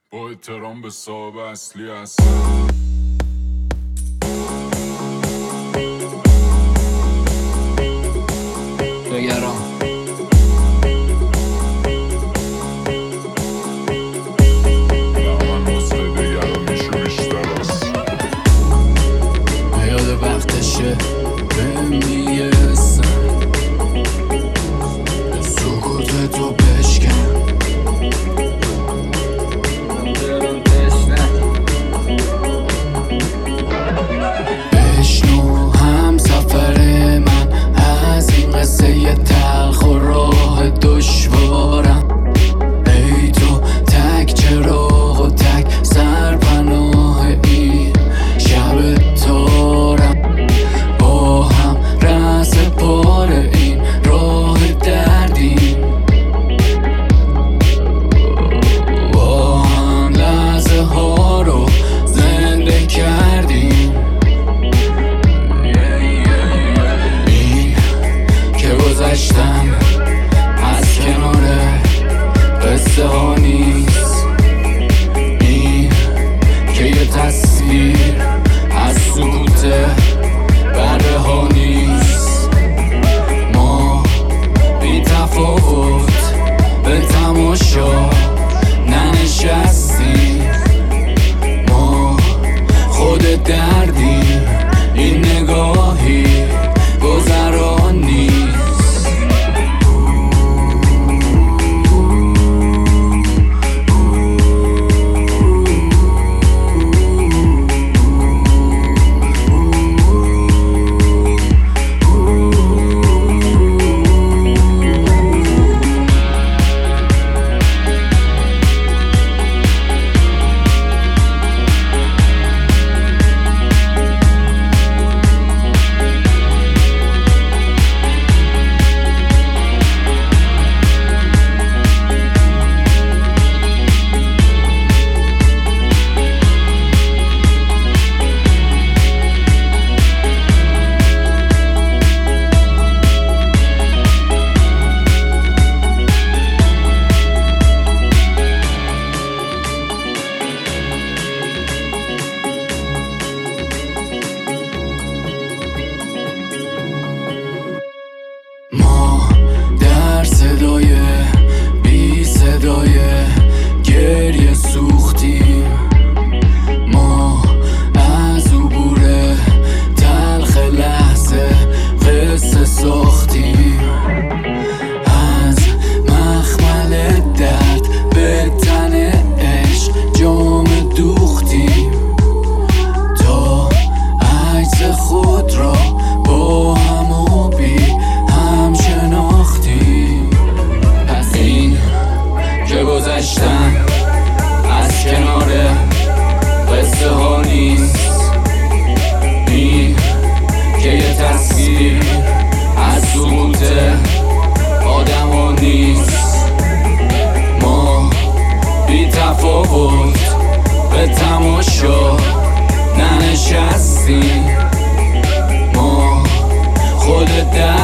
با احترام به صاحب اصلی هستم. نگران من نسخه دیگران میشه بیشتر است. یاد وقتشه به میرسم، سکوت تو بشکن، بشنو هم سفر من از این قصه تلخ و راه دشوارم. ای تو تک چراغ و تک سرپناه این شب تارم، با هم رس پار این راه دردیم، با هم لحظه ها رو زنده کردیم. این که گذشتم از کنار قصه ها نیست، این که یه تصویر از سکوت بره ها نیست. ما بی تفاوت به تماشا ننشستیم، ما خود دردیم، این نگاهی گذران نیست. ما در صدای بی صدای گریه سوختیم، ما از عبور تلخ لحظه قصه ساختیم، از مخمل درد به تن عشق جام دوختیم، تا عکس خود را با هم و بی هم شناختیم. پس این که گذشتم از کنار قصه ها نیست، این که یه تصویر از سکوت آدم ها نیست. ما بی تفاوت به تماشا ننشستیم، ما خود